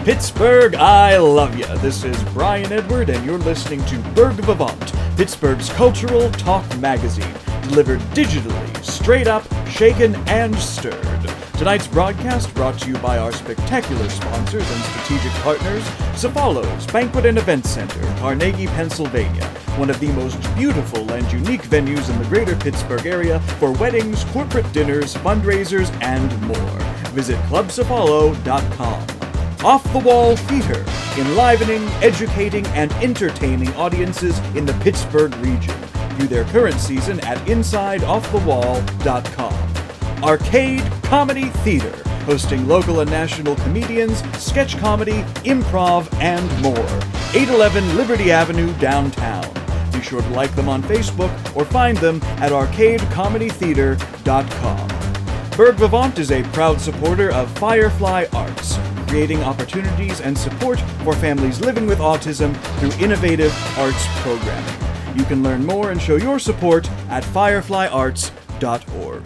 Pittsburgh, I love ya. This is Brian Edward, and you're listening to Burg Vivant, Pittsburgh's cultural talk magazine, delivered digitally, straight up, shaken, and stirred. Tonight's broadcast brought to you by our spectacular sponsors and strategic partners, Cefalos Banquet and Event Center, Carnegie, Pennsylvania, one of the most beautiful and unique venues in the greater Pittsburgh area for weddings, corporate dinners, fundraisers, and more. Visit clubcefalo.com. Off the Wall Theater, enlivening, educating, and entertaining audiences in the Pittsburgh region. View their current season at InsideOffTheWall.com. Arcade Comedy Theater, hosting local and national comedians, sketch comedy, improv, and more. 811 Liberty Avenue, downtown. Be sure to like them on Facebook or find them at arcadecomedytheater.com. Burg Vivant is a proud supporter of Firefly Arts, creating opportunities and support for families living with autism through innovative arts programming. You can learn more and show your support at fireflyarts.org.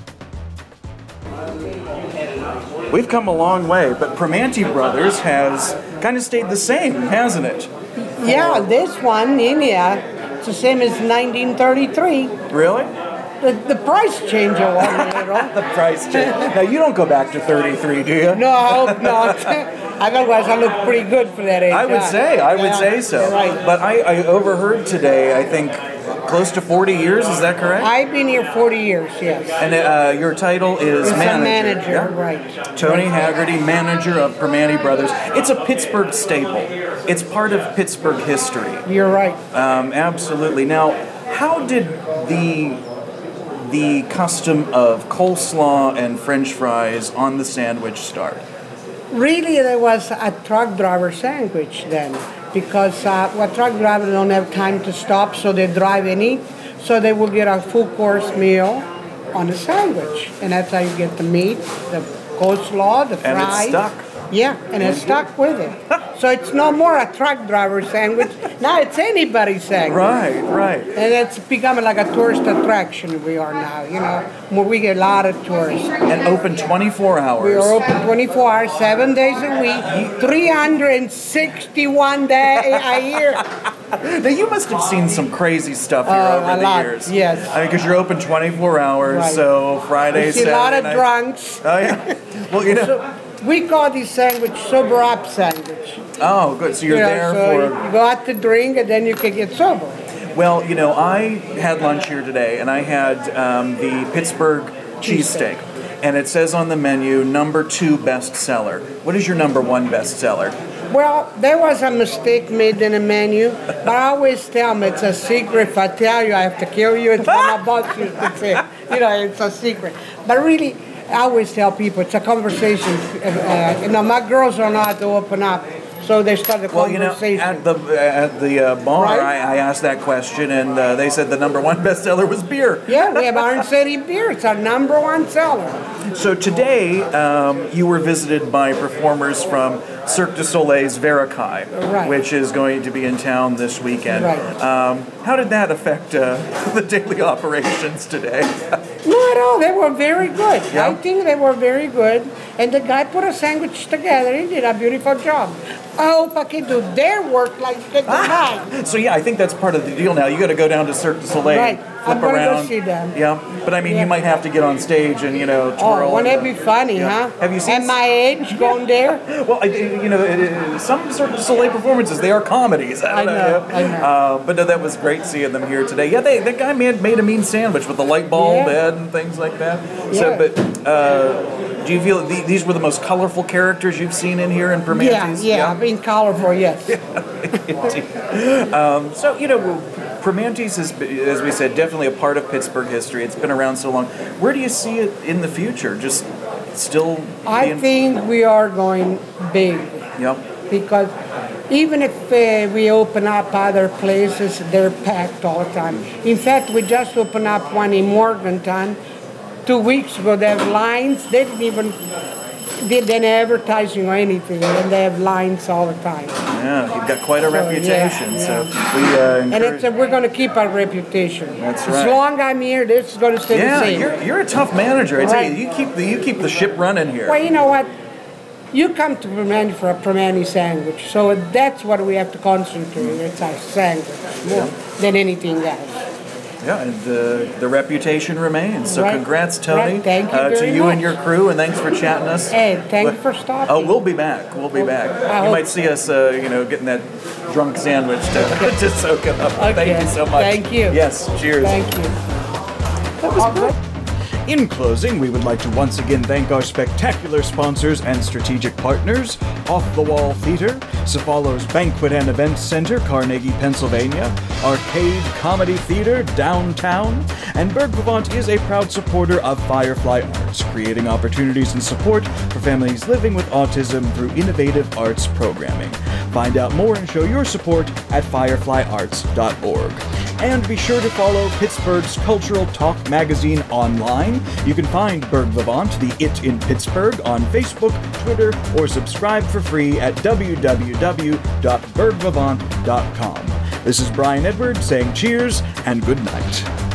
We've come a long way, but Primanti Brothers has kind of stayed the same, hasn't it? Yeah, this one in here, it's the same as 1933. Really? The price changed a little. The price change. Now, you don't go back to 33, do you? No, I hope not. Otherwise, I look pretty good for that age. I would say so. Right. But I overheard today, I think, close to 40 years, is that correct? I've been here 40 years, yes. And your title is manager. Yeah? Right. Tony Haggerty, manager of Primanti Brothers. It's a Pittsburgh staple. It's part of Pittsburgh history. You're right. Absolutely. Now, how did the custom of coleslaw and French fries on the sandwich start? Really, there was a truck driver sandwich then, because truck drivers don't have time to stop, so they drive and eat, so they will get a full course meal on the sandwich, and that's how you get the meat, the coleslaw, the fries. And it's stuck. Yeah, and it's stuck with it. So it's no more a truck driver sandwich. Now it's anybody's sandwich. Right. And it's becoming like a tourist attraction we are now, where we get a lot of tourists. And open 24 hours. We are open 24 hours, 7 days a week, 361 days a year. Now, you must have seen some crazy stuff here over the years. Yes. I mean, because you're open 24 hours, Right. So Friday, we see Saturday a lot of night. drunks. Oh, yeah. Well, We call this sandwich sober up sandwich. Oh, good. So you're there for... You go out to drink and then you can get sober. Well, I had lunch here today, and I had the Pittsburgh cheesesteak. And it says on the menu, number 2 bestseller. What is your number 1 bestseller? Well, there was a mistake made in the menu, but I always tell them it's a secret. If I tell you, I have to kill you. It's not about you to say. It's a secret. But really, I always tell people it's a conversation. My girls don't know how to open up, so they start the conversation. At the bar, Right? I asked that question, and they said the number 1 bestseller was beer. Yeah, we have Orange City beer. It's our number 1 seller. So today, you were visited by performers from Cirque du Soleil's Verikai, Right. which is going to be in town this weekend. Right. How did that affect the daily operations today? Not at all. They were very good. Yeah? I think they were very good. And the guy put a sandwich together. He did a beautiful job. I hope I can do their work like mine. So yeah, I think that's part of the deal now. You got to go down to Cirque du Soleil, Right. flip I'm gonna around. go see them. Yeah, but I mean, you might have to get on stage and twirl. Oh, wouldn't it be funny, huh? Have you seen? At my age, going there? Well, some Cirque du Soleil performances, they are comedies. I know. But no, that was great seeing them here today. Yeah, that guy made a mean sandwich with the light bulb head and things like that. Yeah. So, but do you feel these were the most colorful characters you've seen in here in Primanti's? Yeah, being colorful, yes. So, Primanti's is, as we said, definitely a part of Pittsburgh history. It's been around so long. Where do you see it in the future? Just still I think we are going big. Yep. Because even if we open up other places, they're packed all the time. In fact, we just opened up one in Morgantown 2 weeks ago. They have lines. They didn't even did any advertising or anything, and they have lines all the time. Yeah, you've got quite a reputation. Yeah. So we encourage... And we're going to keep our reputation. That's right. As long as I'm here, this is going to stay the same. You're a tough manager. I tell you, you keep the ship running here. Well, you know what? You come to Primanti for a Primanti sandwich, so that's what we have to concentrate. It's a sandwich more than anything else. Yeah, and the reputation remains. So Right. congrats, Tony, Right. Thank you to very you much. and your crew, and thanks for chatting us. Hey, thank you for stopping. Oh, we'll be back. We'll be back. I You hope- might see us, getting that drunk sandwich to soak it up. Okay. Thank you so much. Thank you. Yes, cheers. Thank you. That was good. In closing, we would like to once again thank our spectacular sponsors and strategic partners, Off the Wall Theater, Cephalo's Banquet and Events Center, Carnegie, Pennsylvania, Arcade Comedy Theater, downtown, and Berg Vivant is a proud supporter of Firefly Arts, creating opportunities and support for families living with autism through innovative arts programming. Find out more and show your support at fireflyarts.org. And be sure to follow Pittsburgh's Cultural Talk magazine online. You can find Berg Vivant, the It in Pittsburgh, on Facebook, Twitter, or subscribe for free at www.bergvivant.com. This is Brian Edward saying cheers and good night.